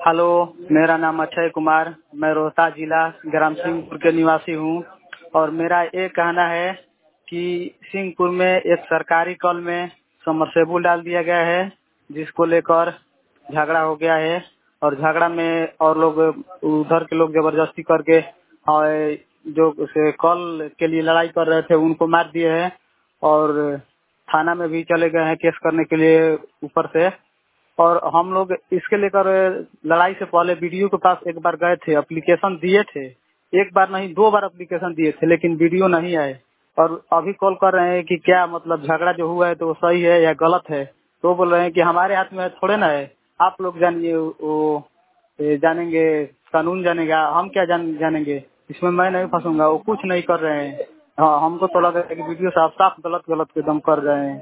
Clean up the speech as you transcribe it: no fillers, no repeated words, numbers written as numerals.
Hello, मेरा नाम अक्षय कुमार, मैं रोहतास जिला ग्राम सिंहपुर के निवासी हूँ। और मेरा ये कहना है कि सिंहपुर में एक सरकारी कल में समरसेबुल डाल दिया गया है, जिसको लेकर झगड़ा हो गया है। और झगड़ा में और लोग उधर के लोग जबरदस्ती करके और जो उसे कल के लिए लड़ाई कर रहे थे उनको मार दिए हैं। और थाना में भी चले गए हैं केस करने के लिए ऊपर से। और हम लोग इसके लेकर लड़ाई से पहले वीडियो के पास एक बार गए थे, एप्लीकेशन दिए थे। एक बार नहीं 2 बार एप्लीकेशन दिए थे, लेकिन वीडियो नहीं आए। और अभी कॉल कर रहे हैं कि क्या मतलब झगड़ा जो हुआ है तो वो सही है या गलत है। तो बोल रहे हैं कि हमारे हाथ में थोड़े ना है, आप लोग जानिए, वो जानेंगे, कानून जानेगा, हम क्या जानेंगे। इसमें मैं नहीं फंसूंगा, वो कुछ नहीं कर रहे हैं। हाँ, हमको तो लग रहा है कि वीडियो साफ साफ गलत गलत एकदम कर रहे हैं।